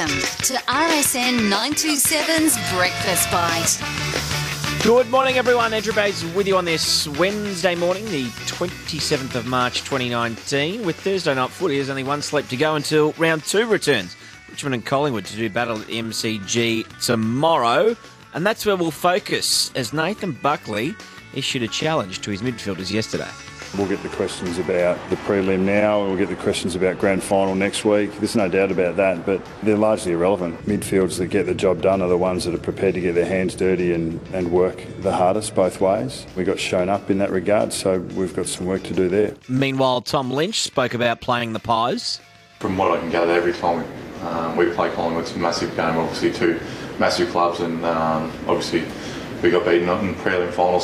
Welcome to RSN 927's Breakfast Bite. Good morning, everyone. Andrew Bays with you on this Wednesday morning, the 27th of March 2019. With Thursday night footy, there's only one sleep to go until round two returns. Richmond and Collingwood to do battle at the MCG tomorrow. And that's where we'll focus, as Nathan Buckley issued a challenge to his midfielders yesterday. We'll get the questions about the prelim now, and we'll get the questions about grand final next week. There's no doubt about that, but they're largely irrelevant. Midfielders that get the job done are the ones that are prepared to get their hands dirty and work the hardest both ways. We got shown up in that regard, so we've got some work to do there. Meanwhile, Tom Lynch spoke about playing the Pies. From what I can gather, every time we play Collingwood, it's a massive game, obviously two massive clubs, and obviously we got beaten in the prelim final,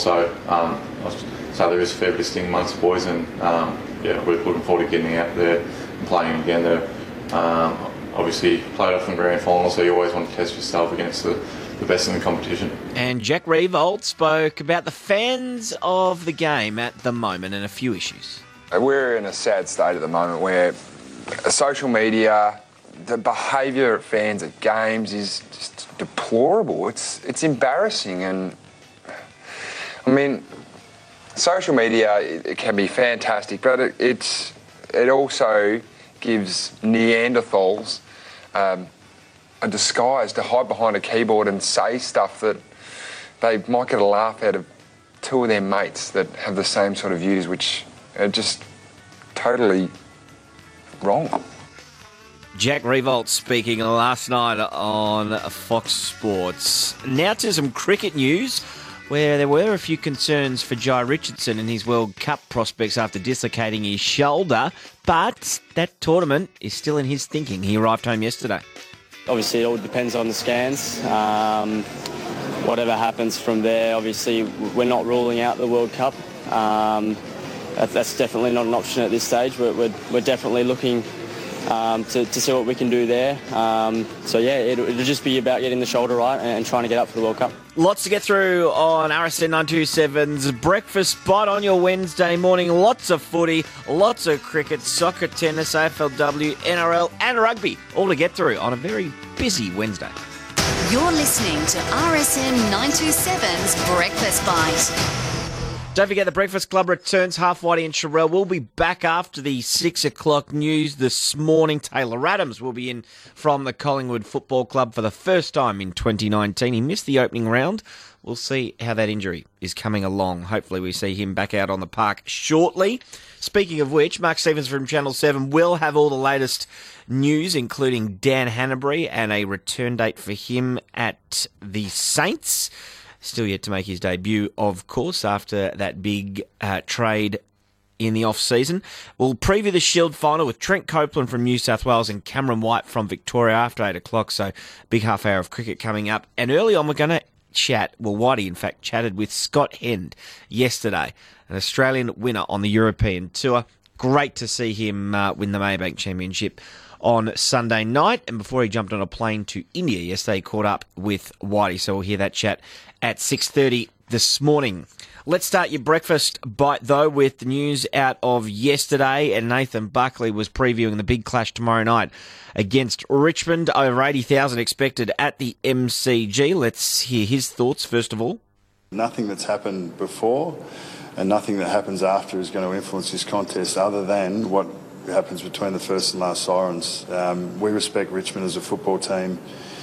so there is a fair bit of sting amongst the boys, and we're looking forward to getting out there and playing again. Obviously played off in grand final, so you always want to test yourself against the best in the competition. And Jack Riewoldt spoke about the fans of the game at the moment and a few issues. We're in a sad state at the moment where social media, the behaviour of fans at games is just deplorable. It's embarrassing, and I mean, social media, it can be fantastic, but it also gives Neanderthals a disguise to hide behind a keyboard and say stuff that they might get a laugh out of two of their mates that have the same sort of views, which are just totally wrong. Jack Riewoldt speaking last night on Fox Sports. Now to some cricket news, where there were a few concerns for Jai Richardson and his World Cup prospects after dislocating his shoulder, but that tournament is still in his thinking. He arrived home yesterday. Obviously, it all depends on the scans. Whatever happens from there, obviously, we're not ruling out the World Cup. That's definitely not an option at this stage. We're definitely looking to see what we can do there. It'll just be about getting the shoulder right and trying to get up for the World Cup. Lots to get through on RSN 927's Breakfast Bite on your Wednesday morning. Lots of footy, lots of cricket, soccer, tennis, AFLW, NRL and rugby. All to get through on a very busy Wednesday. You're listening to RSN 927's Breakfast Bite. Don't forget the Breakfast Club returns. Half Whitey and Sherelle will be back after the 6 o'clock news this morning. Taylor Adams will be in from the Collingwood Football Club for the first time in 2019. He missed the opening round. We'll see how that injury is coming along. Hopefully we see him back out on the park shortly. Speaking of which, Mark Stevens from Channel 7 will have all the latest news, including Dan Hannebery and a return date for him at the Saints. Still yet to make his debut, of course, after that big trade in the off-season. We'll preview the Shield final with Trent Copeland from New South Wales and Cameron White from Victoria after 8 o'clock, so big half hour of cricket coming up. And early on, we're going to Whitey, in fact, chatted with Scott Hend yesterday, an Australian winner on the European Tour. Great to see him win the Maybank Championship on Sunday night, and before he jumped on a plane to India yesterday, he caught up with Whitey, so we'll hear that chat at 6:30 this morning. Let's start your breakfast bite, though, with the news out of yesterday, and Nathan Buckley was previewing the big clash tomorrow night against Richmond. Over 80,000 expected at the MCG. Let's hear his thoughts, first of all. Nothing that's happened before and nothing that happens after is going to influence this contest other than what happens between the first and last sirens. We respect Richmond as a football team.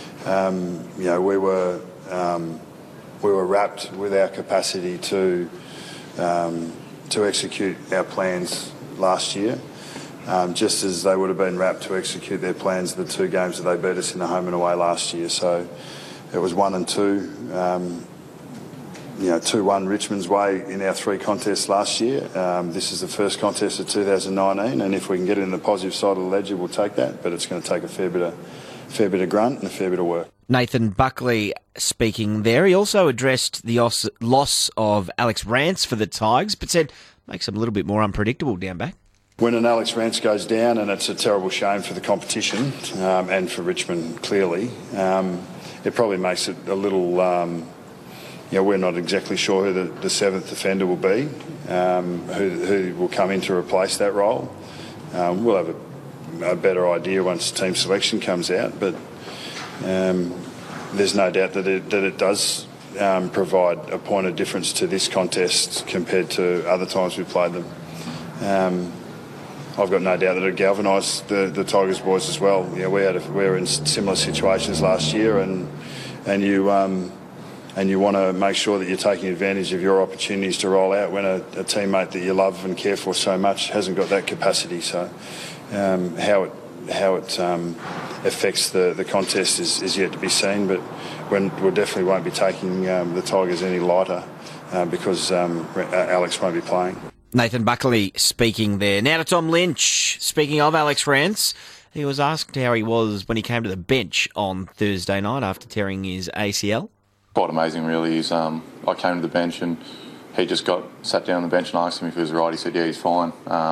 We were wrapped with our capacity to execute our plans last year, just as they would have been wrapped to execute their plans the two games that they beat us in the home and away last year. So it was 1 and 2. 2-1 Richmond's way in our 3 contests last year. This is the first contest of 2019, and if we can get it in the positive side of the ledger, we'll take that. But it's going to take a fair bit of grunt and a fair bit of work. Nathan Buckley speaking there. He also addressed the loss of Alex Rance for the Tigers, but said makes them a little bit more unpredictable down back. When an Alex Rance goes down, and it's a terrible shame for the competition and for Richmond, clearly, it probably makes it a little... we're not exactly sure who the 7th defender will be, who will come in to replace that role. We'll have a better idea once team selection comes out, but There's no doubt that it does provide a point of difference to this contest compared to other times we've played them. I've got no doubt that it galvanised the Tigers boys as well. You know, we were in similar situations last year, and you want to make sure that you're taking advantage of your opportunities to roll out when a teammate that you love and care for so much hasn't got that capacity. So how it affects the contest is yet to be seen, but we definitely won't be taking the Tigers any lighter because Alex won't be playing. Nathan Buckley speaking there. Now to Tom Lynch. Speaking of Alex Rance, he was asked how he was when he came to the bench on Thursday night after tearing his ACL. Quite amazing, really. I came to the bench and he just sat down on the bench and asked him if he was right. He said, yeah, he's fine.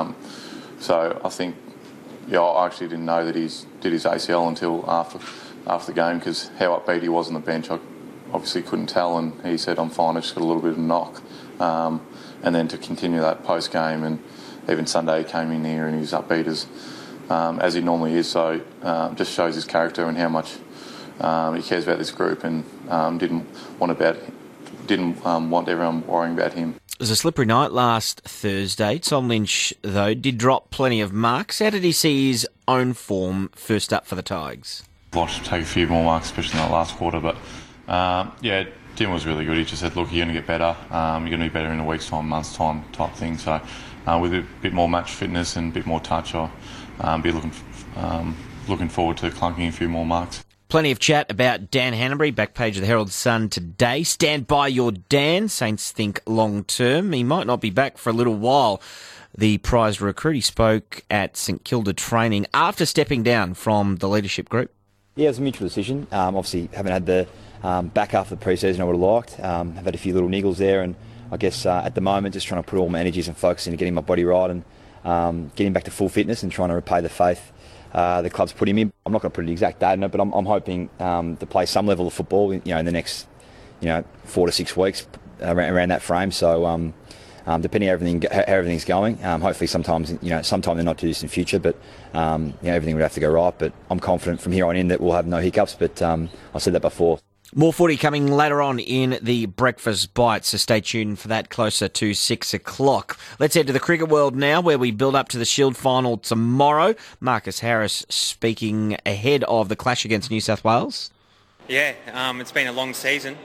So I think, I actually didn't know that he did his ACL until after the game, because how upbeat he was on the bench, I obviously couldn't tell, and he said, I'm fine, I just got a little bit of a knock. And then to continue that post-game, and even Sunday he came in here and he was upbeat as he normally is. So just shows his character and how much he cares about this group, and didn't want everyone worrying about him. It was a slippery night last Thursday. Tom Lynch, though, did drop plenty of marks. How did he see his own form first up for the Tigers? I'd like to take a few more marks, especially in that last quarter, but Tim was really good. He just said, look, you're going to get better. You're going to be better in a week's time, month's time type thing. So with a bit more match fitness and a bit more touch, I'll be looking forward to clunking a few more marks. Plenty of chat about Dan Hanbury, back page of the Herald Sun today. Stand by your Dan. Saints think long term. He might not be back for a little while. The prized recruit, he spoke at St Kilda training after stepping down from the leadership group. Yeah, it was a mutual decision. Obviously, haven't had the back after the pre-season I would have liked. I've had a few little niggles there, and I guess at the moment just trying to put all my energies and focus into getting my body right and getting back to full fitness and trying to repay the faith the club's put him in. I'm not going to put an exact date on it, but I'm hoping to play some level of football in the next 4 to 6 weeks around that frame. So depending on how everything's going, hopefully sometime in the not too distant future, but everything would have to go right. But I'm confident from here on in that we'll have no hiccups, but I said that before. More footy coming later on in the Breakfast Bite, so stay tuned for that closer to 6 o'clock. Let's head to the cricket world now, where we build up to the Shield final tomorrow. Marcus Harris speaking ahead of the clash against New South Wales. Yeah, it's been a long season,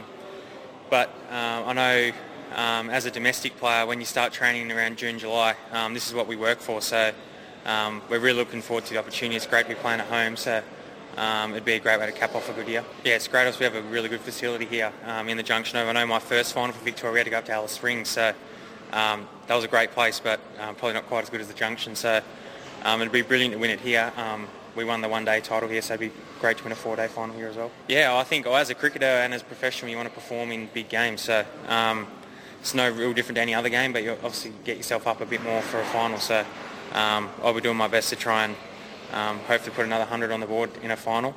but I know as a domestic player, when you start training around June, July, this is what we work for, so we're really looking forward to the opportunity. It's great to be playing at home, so it'd be a great way to cap off a good year. Yeah, it's great. Also, we have a really good facility here in the Junction Oval. I know my first final for Victoria, we had to go up to Alice Springs, so that was a great place, but probably not quite as good as the Junction. So it'd be brilliant to win it here. We won the one-day title here, so it'd be great to win a 4-day final here as well. Yeah, I think as a cricketer and as a professional, you want to perform in big games. So it's no real different to any other game, but you obviously get yourself up a bit more for a final. So I'll be doing my best to try and hopefully put another 100 on the board in a final.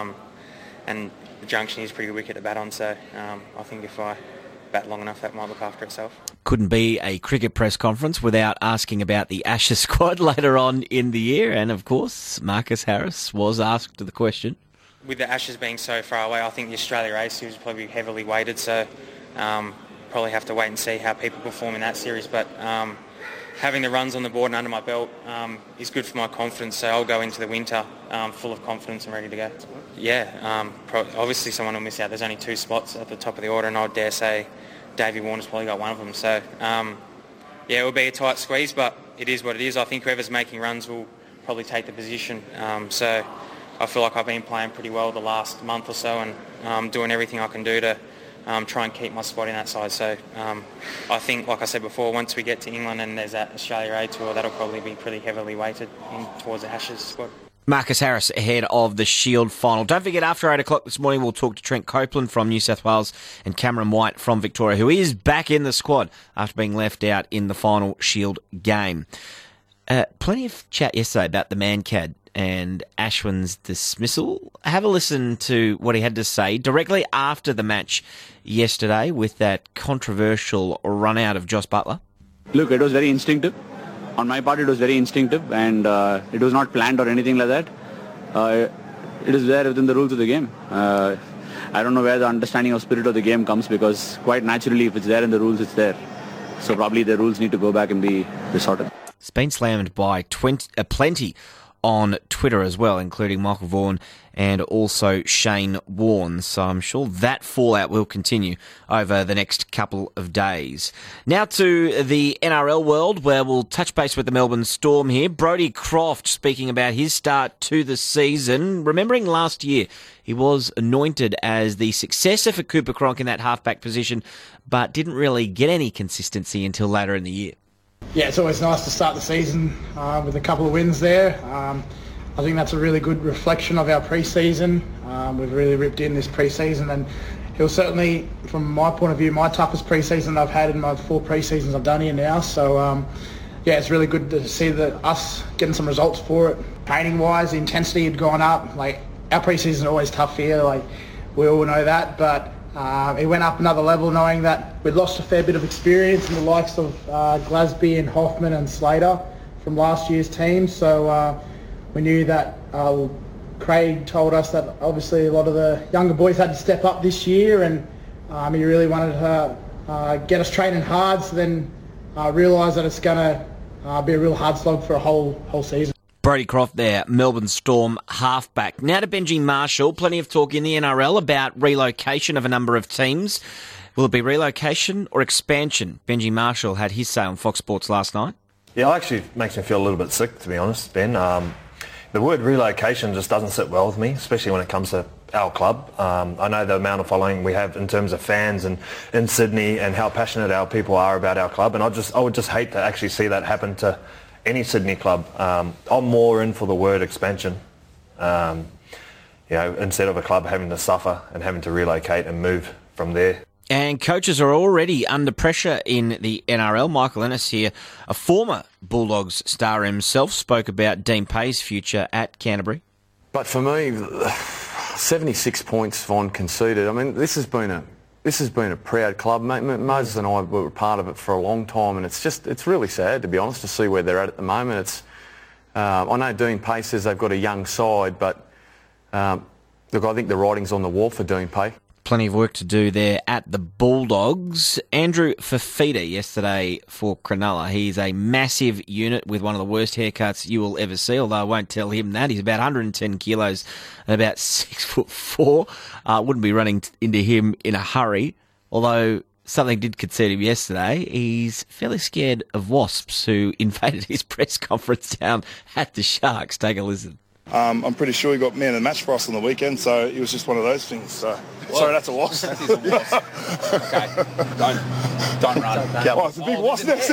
And the Junction is a pretty good wicket to bat on, so I think if I bat long enough, that might look after itself. Couldn't be a cricket press conference without asking about the Ashes squad later on in the year, and of course Marcus Harris was asked the question. With the Ashes being so far away, I think the Australia A series will probably be heavily weighted, so probably have to wait and see how people perform in that series, but having the runs on the board and under my belt is good for my confidence, so I'll go into the winter full of confidence and ready to go. Yeah, obviously someone will miss out. There's only 2 spots at the top of the order, and I dare say Davey Warner's probably got one of them. So, it will be a tight squeeze, but it is what it is. I think whoever's making runs will probably take the position. So I feel like I've been playing pretty well the last month or so, and doing everything I can do to try and keep my spot in that side. So I think, like I said before, once we get to England and there's that Australia A tour, that'll probably be pretty heavily weighted in towards the Ashes squad. Marcus Harris ahead of the Shield final. Don't forget, after 8 o'clock this morning, we'll talk to Trent Copeland from New South Wales and Cameron White from Victoria, who is back in the squad after being left out in the final Shield game. Plenty of chat yesterday about the Mancad and Ashwin's dismissal. Have a listen to what he had to say directly after the match yesterday with that controversial run out of Jos Buttler. Look, it was very instinctive. On my part, it was very instinctive, and it was not planned or anything like that. it is there within the rules of the game. I don't know where the understanding of spirit of the game comes, because quite naturally, if it's there in the rules, it's there. So probably the rules need to go back and be resorted. It's been slammed by plenty on Twitter as well, including Michael Vaughan and also Shane Warne. So I'm sure that fallout will continue over the next couple of days. Now to the NRL world, where we'll touch base with the Melbourne Storm here. Brodie Croft speaking about his start to the season. Remembering last year, he was anointed as the successor for Cooper Cronk in that halfback position, but didn't really get any consistency until later in the year. Yeah, it's always nice to start the season with a couple of wins there. I think that's a really good reflection of our pre-season. We've really ripped in this pre-season, and it was certainly, from my point of view, my toughest pre-season I've had in my 4 pre-seasons I've done here now. So, yeah, it's really good to see that us getting some results for it. Training-wise, the intensity had gone up. Like, our pre-season is always tough here, like we all know that, but it went up another level, knowing that we'd lost a fair bit of experience in the likes of Glasby and Hoffman and Slater from last year's team. So we knew that Craig told us that obviously a lot of the younger boys had to step up this year, and he really wanted to get us training hard, so then realise that it's going to be a real hard slog for a whole season. Brodie Croft there, Melbourne Storm halfback. Now to Benji Marshall. Plenty of talk in the NRL about relocation of a number of teams. Will it be relocation or expansion? Benji Marshall had his say on Fox Sports last night. Yeah, it actually makes me feel a little bit sick, to be honest, Ben. The word relocation just doesn't sit well with me, especially when it comes to our club. I know the amount of following we have in terms of fans and in Sydney, and how passionate our people are about our club, and I would just hate to actually see that happen to any Sydney club. I'm more in for the word expansion, instead of a club having to suffer and having to relocate and move from there. And coaches are already under pressure in the NRL. Michael Ennis here, a former Bulldogs star himself, spoke about Dean Pay's future at Canterbury. But for me, 76 points Von conceded. I mean, this has been a proud club. Moses and I were part of it for a long time, and it's really sad, to be honest, to see where they're at the moment. I know Dean Pay says they've got a young side, but look, I think the writing's on the wall for Dean Pay. Plenty of work to do there at the Bulldogs. Andrew Fafita yesterday for Cronulla. He's a massive unit with one of the worst haircuts you will ever see, although I won't tell him that. He's about 110 kilos and about 6'4". Wouldn't be running into him in a hurry, although something did concern him yesterday. He's fairly scared of wasps who invaded his press conference down at the Sharks. Take a listen. I'm pretty sure he got man of the match for us on the weekend, so it was just one of those things. So. Sorry, that's a wasp. That is a wasp. Okay, don't run. Oh, it's a big wasp next.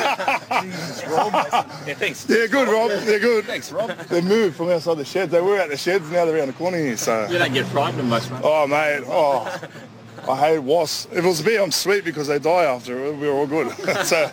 Jesus, Rob. Yeah, thanks. Yeah, good, Rob. They're good. Thanks, Rob. They moved from outside the sheds. They were at the sheds, now they're around the corner here. So. You don't get frightened of most, mate. Oh, mate. Oh, I hate wasps. If it was me, I'm sweet because they die after. We're all good. So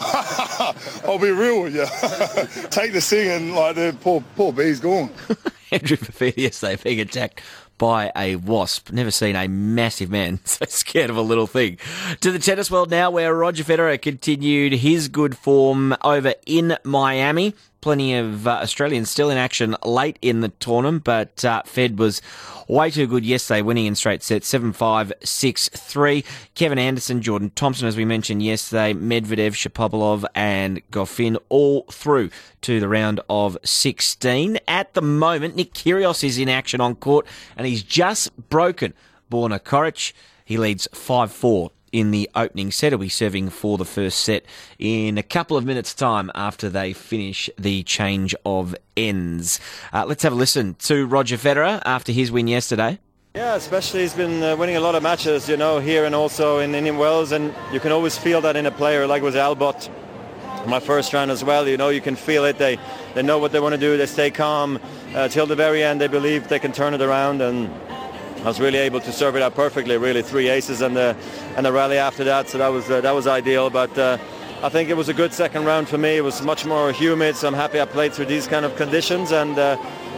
I'll be real with you. Take the sting and like the poor bee's gone. Andrew Fafita yesterday being attacked by a wasp. Never seen a massive man so scared of a little thing. To the tennis world now, where Roger Federer continued his good form over in Miami. Plenty of Australians still in action late in the tournament, but Fed was way too good yesterday, winning in straight sets, 7-5, 6-3. Kevin Anderson, Jordan Thompson, as we mentioned yesterday, Medvedev, Shapovalov and Goffin all through to the round of 16. At the moment, Nick Kyrgios is in action on court, and he's just broken Borna Coric. He leads 5-4. In the opening set. He'll be serving for the first set in a couple of minutes' time after they finish the change of ends. Let's have a listen to Roger Federer after his win yesterday. Yeah, especially he's been winning a lot of matches, here and also in Indian Wells, and you can always feel that in a player like was Albot. My first round as well, you can feel it. They know what they want to do. They stay calm till the very end. They believe they can turn it around, and I was really able to serve it out perfectly, really 3 aces and the rally after that, so that was ideal. But I think it was a good second round for me. It was much more humid, so I'm happy I played through these kind of conditions, and I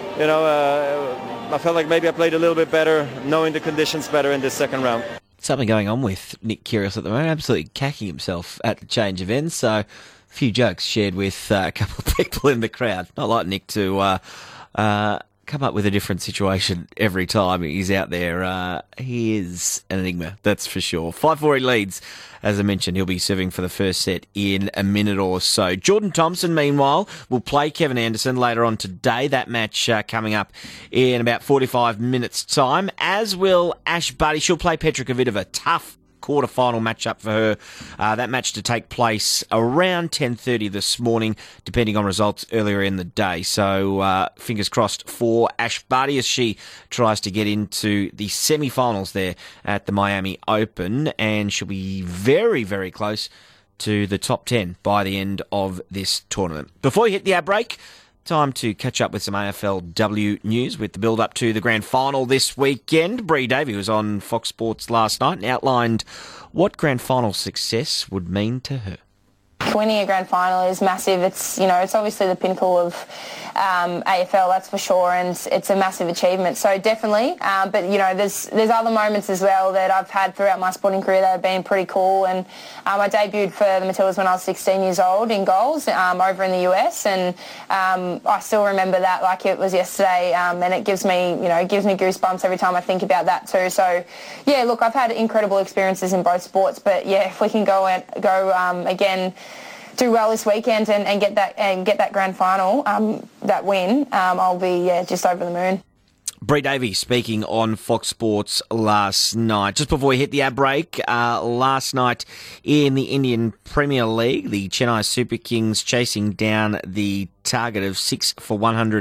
felt like maybe I played a little bit better, knowing the conditions better in this second round. Something going on with Nick Kyrgios at the moment, absolutely cacking himself at the change of ends, so a few jokes shared with a couple of people in the crowd. Not like Nick to come up with a different situation every time he's out there. He is an enigma, that's for sure. 5-4 he leads. As I mentioned, he'll be serving for the first set in a minute or so. Jordan Thompson, meanwhile, will play Kevin Anderson later on today. That match coming up in about 45 minutes' time, as will Ash Barty. She'll play Petra Kvitova. Tough quarter-final matchup for her. That match to take place around 10:30 this morning, depending on results earlier in the day. So fingers crossed for Ash Barty as she tries to get into the semi-finals there at the Miami Open, and she'll be very, very close to the top 10 by the end of this tournament. Before we hit the ad break, time to catch up with some AFLW news with the build-up to the grand final this weekend. Bree Davey was on Fox Sports last night and outlined what grand final success would mean to her. Winning a grand final is massive. It's obviously the pinnacle of AFL, that's for sure, and it's a massive achievement. So definitely, but there's other moments as well that I've had throughout my sporting career that have been pretty cool. And I debuted for the Matildas when I was 16 years old in goals over in the US, and I still remember that like it was yesterday. And it gives me goosebumps every time I think about that too. So yeah, look, I've had incredible experiences in both sports, but yeah, if we can go again. Do well this weekend and get that grand final, that win, I'll be just over the moon. Bree Davies speaking on Fox Sports last night. Just before we hit the ad break, last night in the Indian Premier League, the Chennai Super Kings chasing down the target of 6 for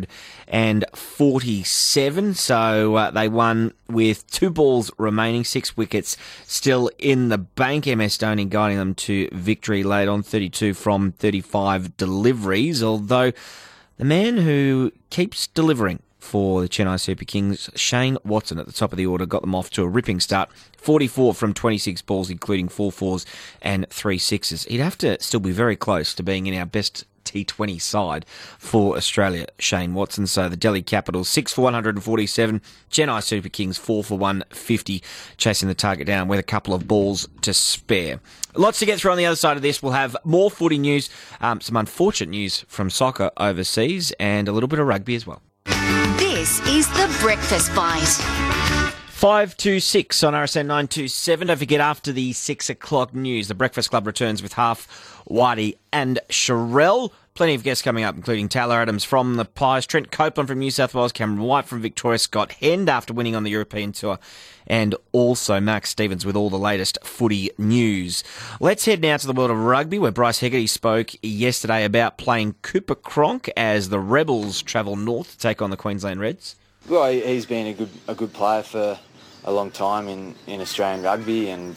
147. So they won with 2 balls remaining, 6 wickets still in the bank. MS Dhoni guiding them to victory late on, 32 from 35 deliveries. Although the man who keeps delivering for the Chennai Super Kings, Shane Watson at the top of the order, got them off to a ripping start. 44 from 26 balls, including 4 fours and 3 sixes. He'd have to still be very close to being in our best T20 side for Australia, Shane Watson. So the Delhi Capitals 6 for 147, Chennai Super Kings 4 for 150, chasing the target down with a couple of balls to spare. Lots to get through on the other side of this. We'll have more footy news, some unfortunate news from soccer overseas, and a little bit of rugby as well. This is The Breakfast Bite. 5 to 6 on RSN 927. Don't forget, after the 6 o'clock news, the Breakfast Club returns with Half, Whitey and Sherelle. Plenty of guests coming up, including Taylor Adams from the Pies, Trent Copeland from New South Wales, Cameron White from Victoria, Scott Hend after winning on the European Tour, and also Max Stevens with all the latest footy news. Let's head now to the world of rugby, where Bryce Hegarty spoke yesterday about playing Cooper Cronk as the Rebels travel north to take on the Queensland Reds. Well, he's been a good player for a long time in Australian rugby, and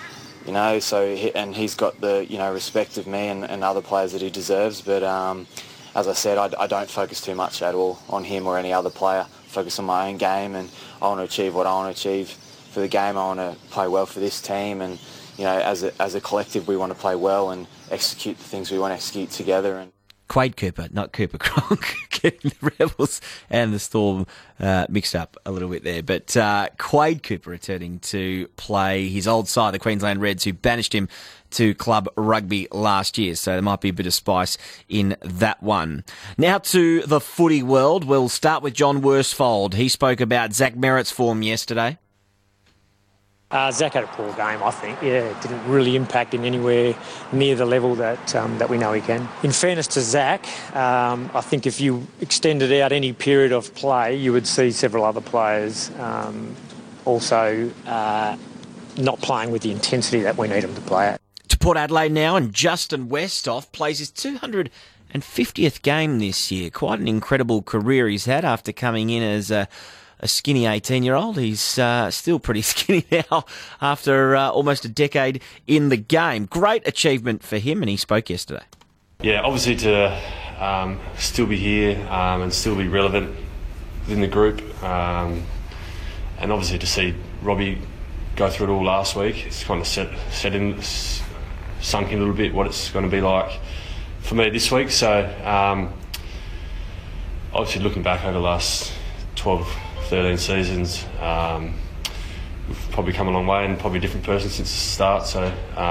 he's got the respect of me and other players that he deserves. But as I said, I don't focus too much at all on him or any other player. I focus on my own game, and I want to achieve what I want to achieve for the game. I want to play well for this team, and as a collective, we want to play well and execute the things we want to execute together. And Quade Cooper, not Cooper Cronk, getting the Rebels and the Storm mixed up a little bit there. But Quade Cooper returning to play his old side, the Queensland Reds, who banished him to club rugby last year. So there might be a bit of spice in that one. Now to the footy world. We'll start with John Worsfold. He spoke about Zach Merrett's form yesterday. Zach had a poor game, I think. Yeah, it didn't really impact in anywhere near the level that we know he can. In fairness to Zach, I think if you extended out any period of play, you would see several other players also not playing with the intensity that we need them to play at. To Port Adelaide now, and Justin Westhoff plays his 250th game this year. Quite an incredible career he's had after coming in as a skinny 18-year-old. He's still pretty skinny now after almost a decade in the game. Great achievement for him, and he spoke yesterday. Yeah, obviously to still be here and still be relevant within the group, and obviously to see Robbie go through it all last week, it's kind of sunk in a little bit what it's going to be like for me this week. So obviously looking back over the last 12-13 seasons, we've probably come a long way and probably a different person since the start. So,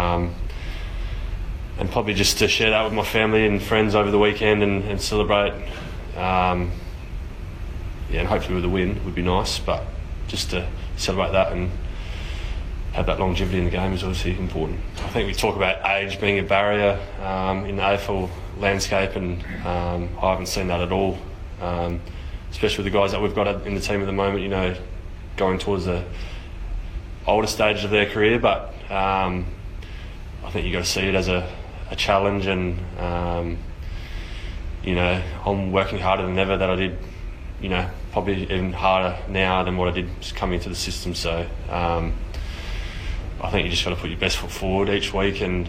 and probably just to share that with my family and friends over the weekend and celebrate and hopefully with a win would be nice. But just to celebrate that and have that longevity in the game is obviously important. I think we talk about age being a barrier in the AFL landscape, and I haven't seen that at all, especially with the guys that we've got in the team at the moment, going towards the older stage of their career. But I think you've got to see it as a challenge, and I'm working harder than ever that I did, probably even harder now than what I did just coming into the system. So I think you just got to put your best foot forward each week, and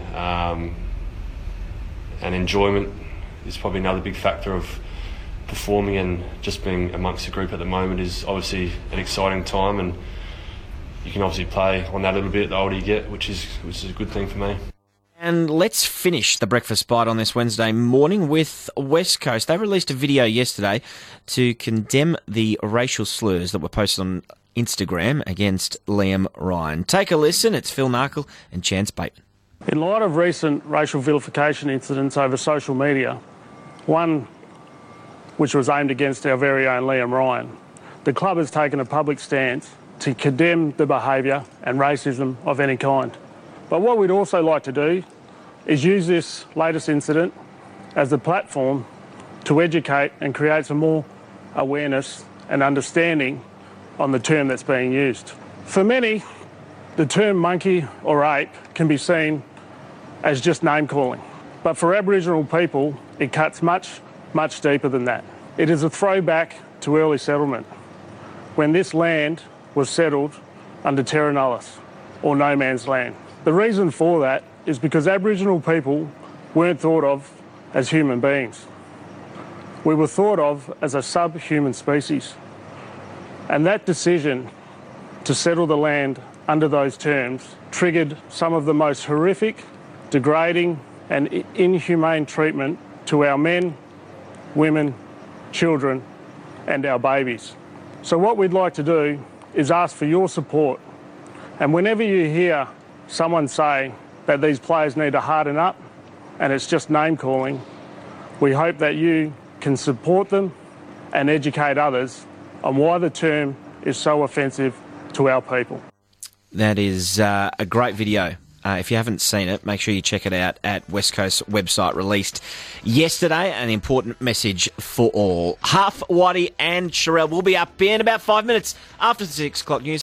enjoyment is probably another big factor of performing, and just being amongst the group at the moment is obviously an exciting time, and you can obviously play on that a little bit the older you get, which is a good thing for me. And let's finish the Breakfast Bite on this Wednesday morning with West Coast. They released a video yesterday to condemn the racial slurs that were posted on Instagram against Liam Ryan. Take a listen. It's Phil Narkle and Chance Bateman. In light of recent racial vilification incidents over social media, one which was aimed against our very own Liam Ryan, the club has taken a public stance to condemn the behaviour and racism of any kind. But what we'd also like to do is use this latest incident as a platform to educate and create some more awareness and understanding on the term that's being used. For many, the term monkey or ape can be seen as just name calling. But for Aboriginal people, it cuts much, much deeper than that. It is a throwback to early settlement, when this land was settled under terra nullius, or no man's land. The reason for that is because Aboriginal people weren't thought of as human beings. We were thought of as a subhuman species. And that decision to settle the land under those terms triggered some of the most horrific, degrading and inhumane treatment to our men, women, children and our babies. So what we'd like to do is ask for your support. And whenever you hear someone say that these players need to harden up and it's just name calling, we hope that you can support them and educate others on why the term is so offensive to our people. That is a great video. If you haven't seen it, make sure you check it out at West Coast website, released yesterday. An important message for all. Half Whitey and Sherelle will be up in about 5 minutes after the 6 o'clock news.